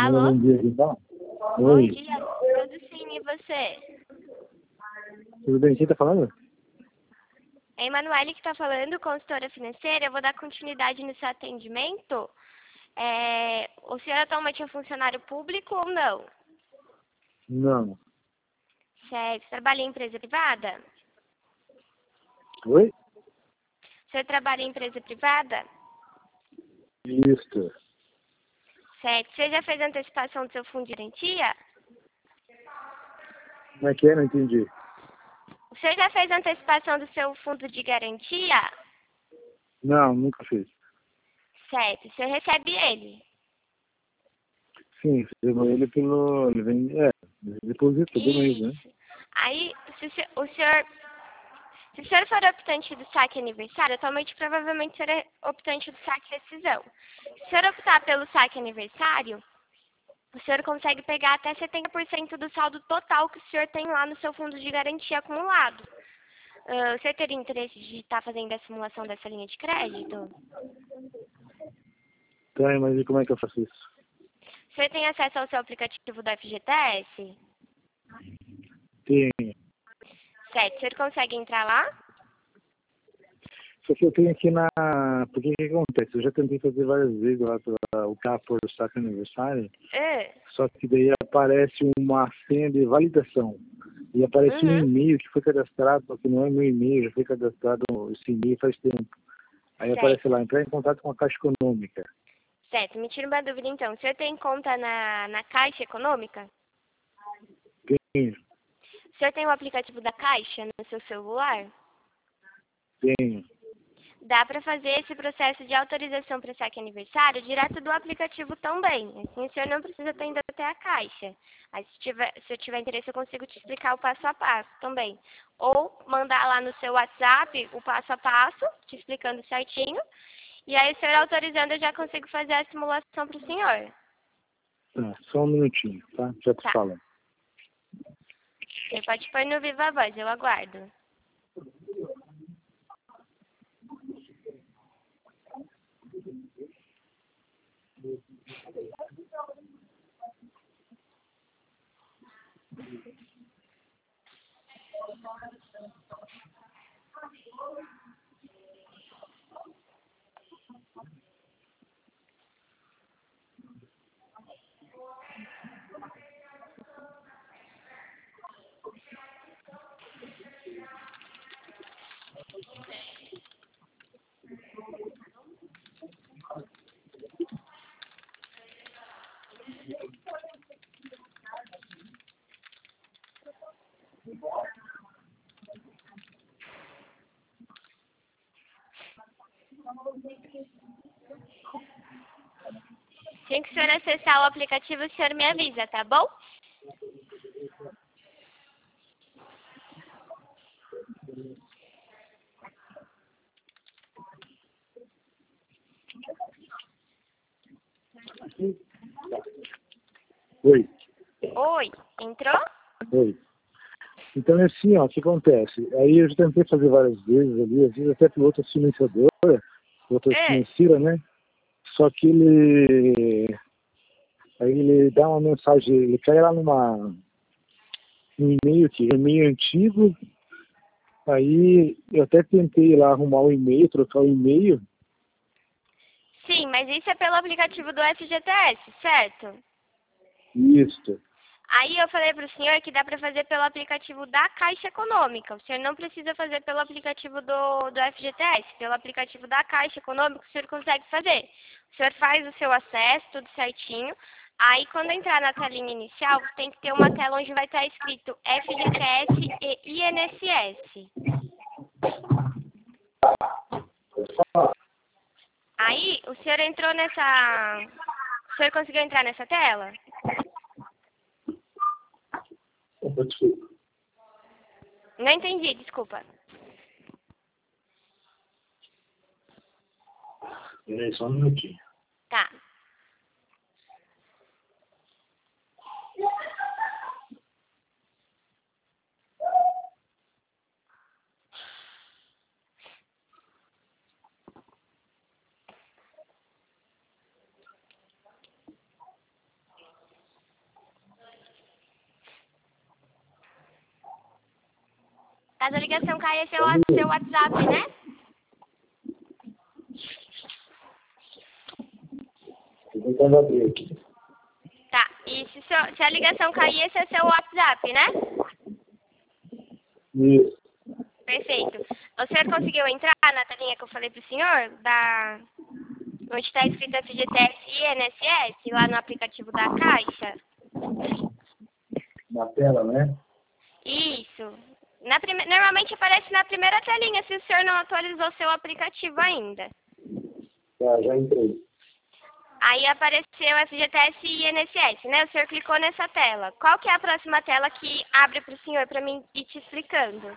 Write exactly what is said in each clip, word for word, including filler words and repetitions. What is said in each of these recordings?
Alô? Bom dia, então. Bom Oi, dia, tudo sim, e você? tudo bem? Quem tá falando? É a Emanuele que está falando, consultora financeira. Eu vou dar continuidade no seu atendimento. É, o senhor atualmente é funcionário público ou não? Não. Certo. Trabalha em empresa privada? Oi? O senhor trabalha em empresa privada? Isso. Certo. Você já fez antecipação do seu fundo de garantia? Como é que é? Não entendi. O senhor já fez antecipação do seu fundo de garantia? Não, nunca fiz. Certo. O senhor recebe ele? Sim, recebo ele pelo... Ele vem... É, deposito todo mês, né? Isso. Aí, se o senhor, o senhor Se o senhor for optante do saque aniversário, atualmente provavelmente o senhor é optante do saque rescisão. Se o senhor optar pelo saque aniversário, o senhor consegue pegar até setenta por cento do saldo total que o senhor tem lá no seu fundo de garantia acumulado. Uh, o senhor teria interesse de estar fazendo a simulação dessa linha de crédito? Tá, mas e como é que eu faço isso? O senhor tem acesso ao seu aplicativo do F G T S? Tenho. Certo, o senhor consegue entrar lá? Só que eu tenho aqui na... Porque o que acontece? Eu já tentei fazer várias vezes lá pela... o carro por saque aniversário, Uh, só que daí aparece uma senha de validação. E aparece um uhum. e-mail que foi cadastrado, só que não é meu e-mail, já foi cadastrado esse e-mail faz tempo. Aí aparece Certo, lá, entrar em contato com a Caixa Econômica. certo. Me tira uma dúvida então. O senhor tem conta na, na Caixa Econômica? Tenho, O senhor tem o aplicativo da Caixa no seu celular? tenho. Dá para fazer esse processo de autorização para saque aniversário direto do aplicativo também. Assim, o senhor não precisa ter indo até a Caixa. Aí, se, tiver, se eu tiver interesse, eu consigo te explicar o passo a passo também. Ou mandar lá no seu WhatsApp o passo a passo, te explicando certinho. E aí, o senhor autorizando, eu já consigo fazer a simulação para o senhor. Tá, só um minutinho, tá? Já te Tá. falo. Você pode pôr no Viva Voz, eu aguardo. Assim que o senhor acessar o aplicativo, o senhor me avisa, tá bom? Oi, Oi, entrou? oi. Então é assim, ó, o que acontece? Aí eu já tentei fazer várias vezes ali, às vezes até pela outra financiadora, outra É. financeira, né? Só que ele... Aí ele dá uma mensagem, ele cai lá numa... um e-mail que é e-mail antigo. Aí eu até tentei lá arrumar o e-mail, trocar o e-mail. Sim, mas isso é pelo aplicativo do F G T S, certo? Isso. Aí eu falei para o senhor que dá para fazer pelo aplicativo da Caixa Econômica. O senhor não precisa fazer pelo aplicativo do, do F G T S. Pelo aplicativo da Caixa Econômica, o senhor consegue fazer. O senhor faz o seu acesso, tudo certinho. Aí, quando entrar na telinha inicial, tem que ter uma tela onde vai estar escrito F G T S e I N S S. Aí, o senhor entrou nessa... O senhor conseguiu entrar nessa tela? Opa, desculpa. Não entendi, desculpa. Peraí, só um minutinho. Tá. Caso a ligação caia, é seu, wa- seu WhatsApp, né? Tô tentando abrir aqui. Tá. E se, seu- se a ligação cair, esse é seu WhatsApp, né? Isso. Perfeito. O senhor conseguiu entrar na telinha que eu falei pro senhor? Da... Onde está escrito F G T S e I N S S, lá no aplicativo da Caixa? Na tela, né? Isso. Na prime... Normalmente aparece na primeira telinha, se o senhor não atualizou seu aplicativo ainda. Tá, já entrei. Aí apareceu F G T S e I N S S, né? O senhor clicou nessa tela. Qual que é a próxima tela que abre para o senhor, para mim ir te explicando?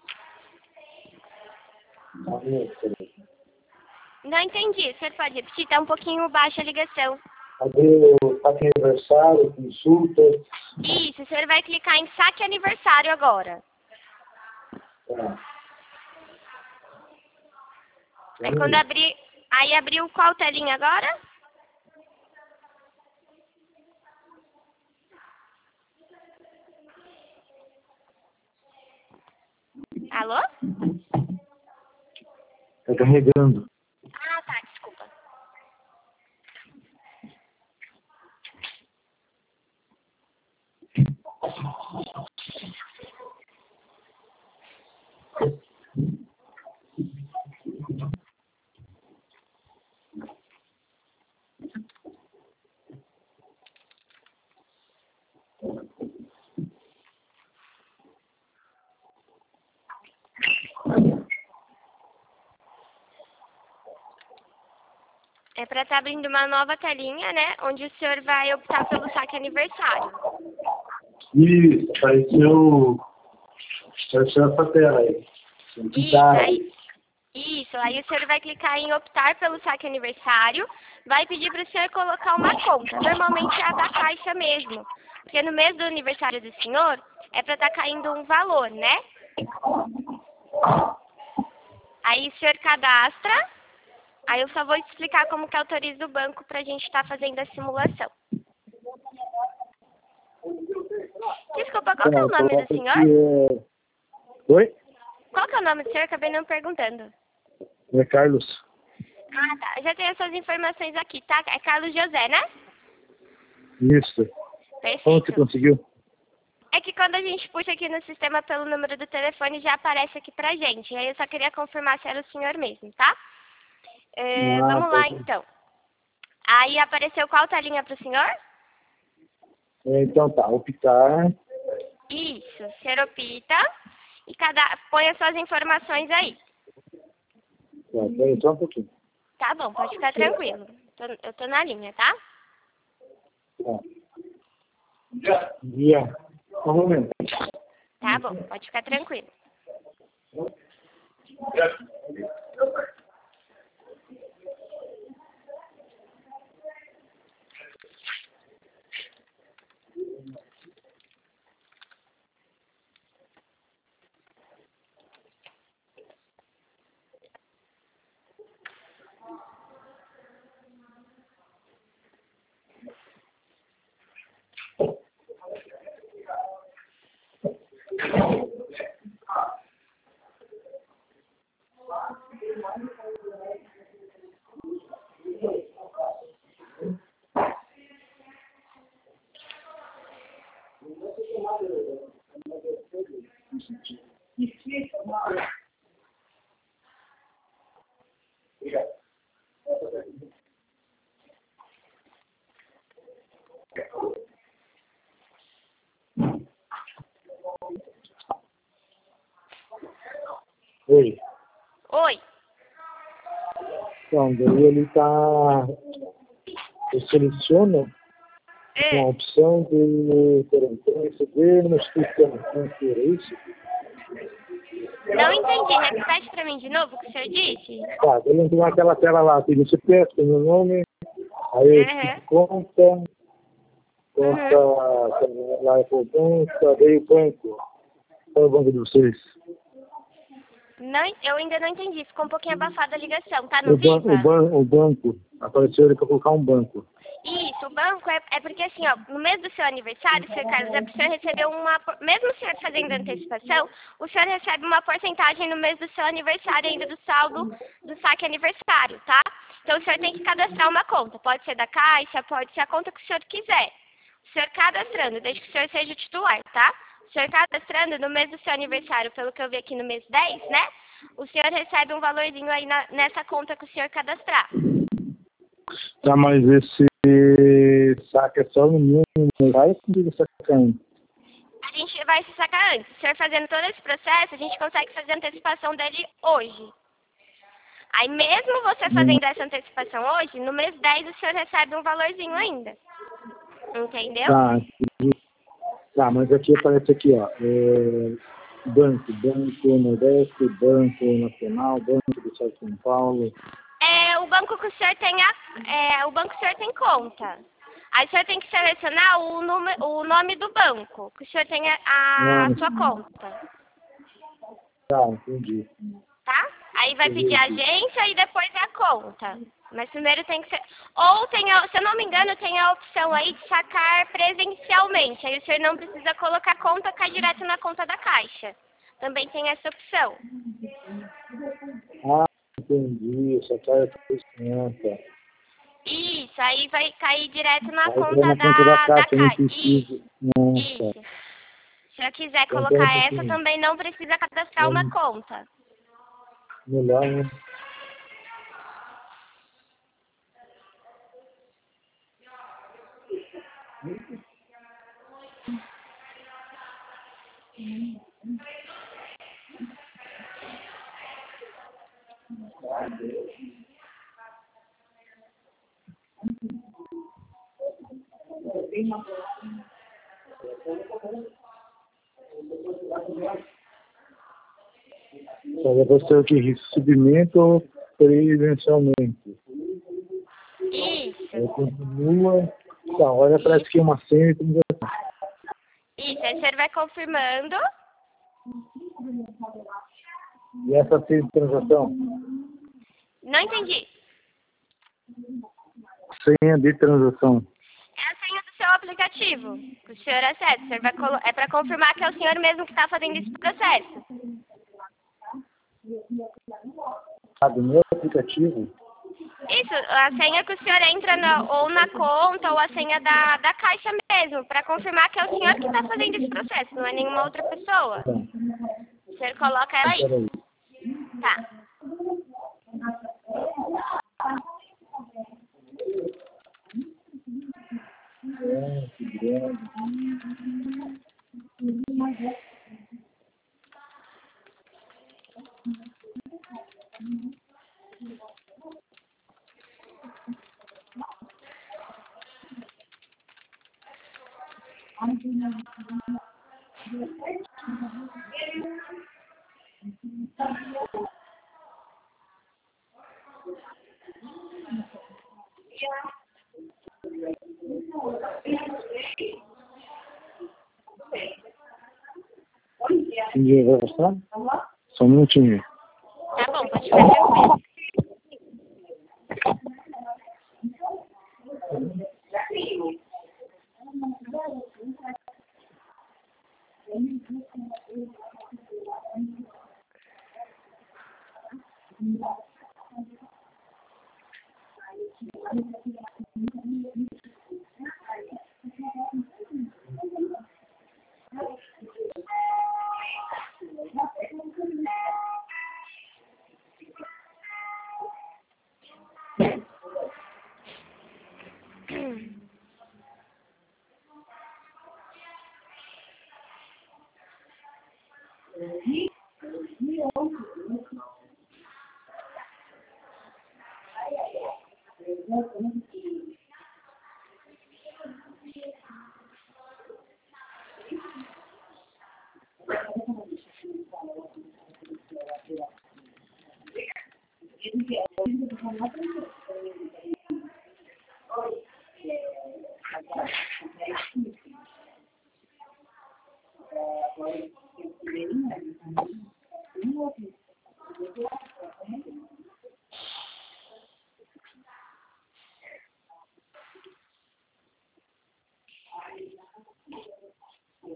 Não entendi. O senhor pode repetir? Tá um pouquinho baixa a ligação. Abrir o saque aniversário, consulta. Isso, o senhor vai clicar em saque aniversário agora. Tá. Aí quando abrir... Aí abriu qual telinha agora? Alô? Tá carregando. Ah, tá, desculpa. É para estar abrindo uma nova telinha, né? Onde o senhor vai optar pelo saque aniversário. Isso, apareceu. Apareceu essa tela aí. Tem que Isso, clicar. aí, isso, aí o senhor vai clicar em optar pelo saque aniversário, vai pedir para o senhor colocar uma conta, normalmente é a da Caixa mesmo, porque no mês do aniversário do senhor é para estar caindo um valor, né? Aí o senhor cadastra, aí eu só vou explicar como que autoriza o banco para a gente estar fazendo a simulação. Desculpa, qual que é o nome do senhor? É... Oi? Qual que é o nome do senhor? Acabei não perguntando. É Carlos. Ah, tá. Já tenho as suas informações aqui, tá? É Carlos José, né? Isso. Como você Perfeito. conseguiu? É que quando a gente puxa aqui no sistema pelo número do telefone, já aparece aqui pra gente. Aí eu só queria confirmar se era o senhor mesmo, tá? É, Ah, vamos lá, tá. então. Aí apareceu qual telinha pro senhor? É, então tá, optar. Isso, senhor opta. E cada... põe as suas informações aí. Tá, peraí, só um pouquinho. Tá bom, pode ficar tranquilo. Tô- eu tô na linha, tá? Tá. Dia. Um momento. Tá bom, pode ficar tranquilo. Oi. Oi. Então, daí ele tá. Eu seleciono a É. opção de peraí, receber numa instituição financeira, é isso? Não entendi. Repete pra mim de novo o que o senhor disse? Tá, ele tem aquela tela lá, tem o C P F, tem o nome, aí Uhum. conta, conta, lá é poupança, daí o banco. Qual é o banco de vocês? Não, eu ainda não entendi. Ficou um pouquinho abafada a ligação. Tá no O, ban o, Viva? ban o banco, apareceu ele para colocar um banco. Isso, o banco é, é porque assim, ó, no mês do seu aniversário, senhor Carlos, é para o senhor receber uma, por- mesmo o senhor fazendo antecipação, o senhor recebe uma porcentagem no mês do seu aniversário ainda do saldo do saque aniversário, tá? Então o senhor tem que cadastrar uma conta, pode ser da Caixa, pode ser a conta que o senhor quiser. O senhor cadastrando, desde que o senhor seja o titular, tá? O senhor cadastrando no mês do seu aniversário, pelo que eu vi aqui no mês dez, né? O senhor recebe um valorzinho aí na- nessa conta que o senhor cadastrar. Tá, mas esse saque é só no mínimo, vai conseguir sacar antes. A gente vai se sacar antes. O senhor fazendo todo esse processo, a gente consegue fazer a antecipação dele hoje. Aí mesmo você fazendo essa antecipação hoje, no mês dez o senhor recebe um valorzinho ainda. Entendeu? Tá, entendi. Tá, mas aqui aparece aqui, ó, é, banco, Banco Nordeste, Banco Nacional, Banco do Estado de São Paulo. É o banco que o senhor tem a, é, o banco que o senhor tem conta. Aí o senhor tem que selecionar o, número, o nome do banco, que o senhor tem a, a Ah, sua conta. tá, entendi. Tá? Aí vai pedir a agência e depois é a conta. Mas primeiro tem que ser... Ou, tem a, se eu não me engano, tem a opção aí de sacar presencialmente. Aí o senhor não precisa colocar a conta, cai direto na conta da Caixa. Também tem essa opção. Ah, entendi, só cai a Isso, aí vai cair direto na Aí conta vai na da, conta da da Caixa, não Caixa. Isso, precisa. Nossa. isso. Se eu quiser Então, colocar pera um essa, pouquinho. também não precisa cadastrar uma conta. Melhor, né? Só depois ter que recebimento presencialmente. Isso, Aí continua. Tá, olha, parece que é uma senha e tudo. isso. Aí o senhor vai confirmando. E essa senha de transação? Não entendi. Senha de transação. É a senha do seu aplicativo, que o senhor acessa. O senhor vai colo... É para confirmar que é o senhor mesmo que está fazendo esse processo. Ah, do meu aplicativo? Isso, a senha que o senhor entra na, ou na conta ou a senha da, da Caixa mesmo, para confirmar que é o senhor que está fazendo esse processo, não é nenhuma outra pessoa. Tá. O senhor coloca ela Então, aí. peraí. Tá. É, que grande. Entendi, vai gostar? Só um minutinho. Tá bom, pode ficar tranquilo.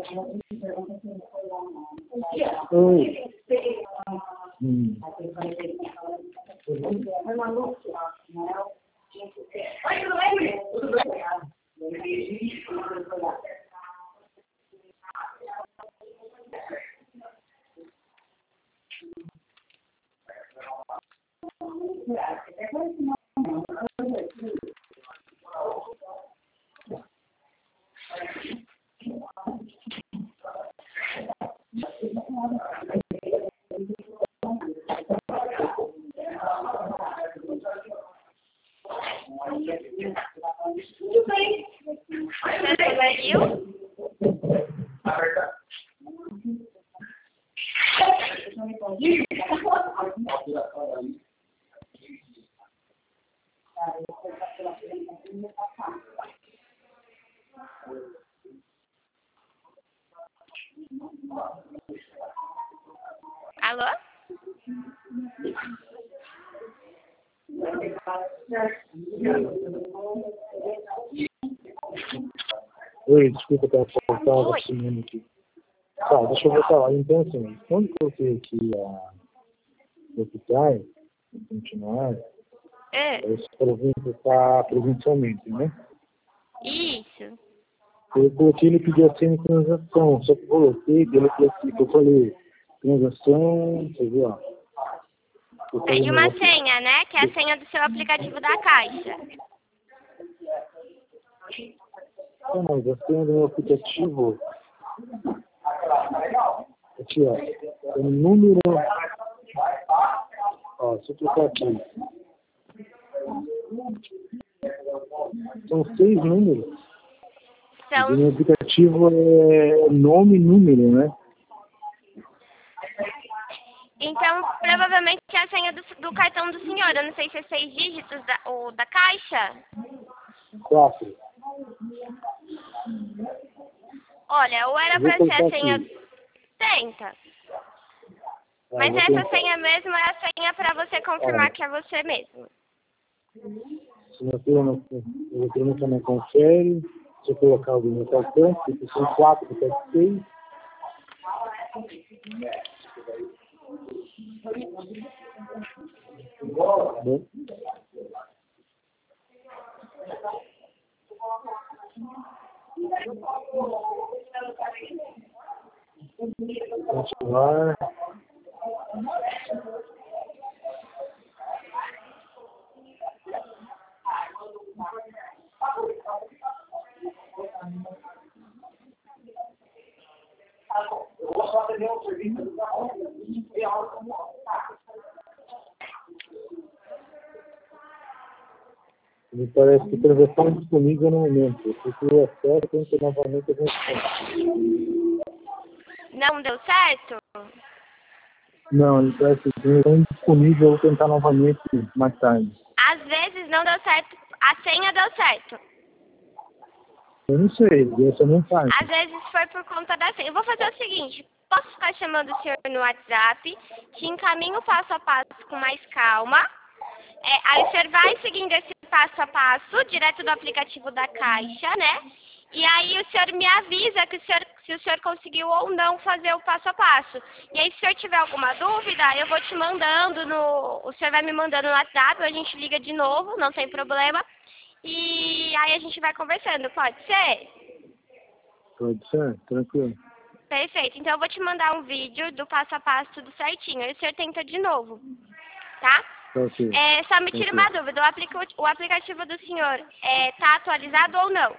Oi. Hum. Você conseguiu? Alô? Oi, desculpa estar faltando Oi. esse minuto aqui. Tá, deixa eu voltar lá. Então, assim, quando eu coloquei aqui a optar, continuar, É. eu espero vir para presencialmente, né? Isso. Eu coloquei, ele pediu a senha de transação, só que eu coloquei, ele classificou, eu falei, transação, você viu, ó. Eu falei, Pede uma negócio- senha, né? Que é a senha do seu aplicativo da Caixa. Ah, mas a senha do meu aplicativo, aqui, ó, o número, ó, se eu clicar aqui, são seis números. São... O meu aplicativo é nome e número, né? Então, provavelmente é a senha do, do cartão do senhor. Eu não sei se é seis dígitos da, ou da Caixa. Quatro. Olha, ou era Eu vou pra ser a colocar senha... aqui. Tenta. Ah, Mas vou essa tentar. senha mesmo é a senha pra você confirmar que é você mesmo. Assinatura no, eu vou colocar na confere. Se eu colocar o meu cartão, porque são quatro, sete, seis. Bom. Continuar. Me parece que a transação é disponível no momento. Se eu acesso, tem que novamente avançar. Não deu certo? Não, ele parece que a transação é disponível. Eu vou tentar novamente mais tarde. Às vezes não deu certo. A senha deu certo. Eu não sei, essa não faz. Às vezes foi por conta da senha. Eu vou fazer o seguinte. Posso ficar chamando o senhor no WhatsApp, te encaminho passo a passo com mais calma. É, aí o senhor vai seguindo esse passo a passo, direto do aplicativo da Caixa, né? E aí o senhor me avisa que o senhor, se o senhor conseguiu ou não fazer o passo a passo. E aí se o senhor tiver alguma dúvida, eu vou te mandando no... O senhor vai me mandando no WhatsApp, a gente liga de novo, não tem problema. E aí a gente vai conversando, pode ser? Pode ser, tranquilo. Perfeito. Então eu vou te mandar um vídeo do passo a passo tudo certinho. Aí o senhor tenta de novo, tá? Tá ok. É, só me tira uma dúvida. O, aplica o aplicativo do senhor é, tá atualizado ou não?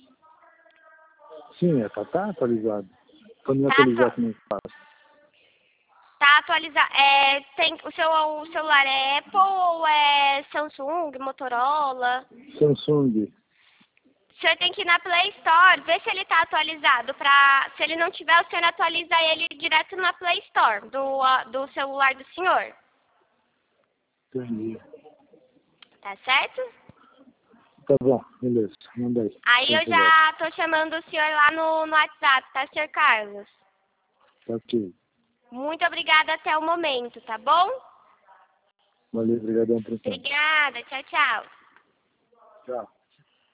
Sim, é, tá, tá atualizado. Quando me Tá, atualizar, atu como eu faço? tá atualizado. É, tem, o seu o celular é Apple ou é Samsung, Motorola? Samsung. O senhor tem que ir na Play Store, ver se ele está atualizado. Pra, se ele não tiver, o senhor atualiza ele direto na Play Store do, uh, do celular do senhor. Entendi. Tá certo? Tá bom, beleza. Manda aí. Aí Sem eu problema. já tô chamando o senhor lá no, no WhatsApp, tá, senhor Carlos? Tá ok. Muito obrigada até o momento, tá bom? Valeu, obrigadão por tudo. Obrigada, tchau, tchau. Tchau.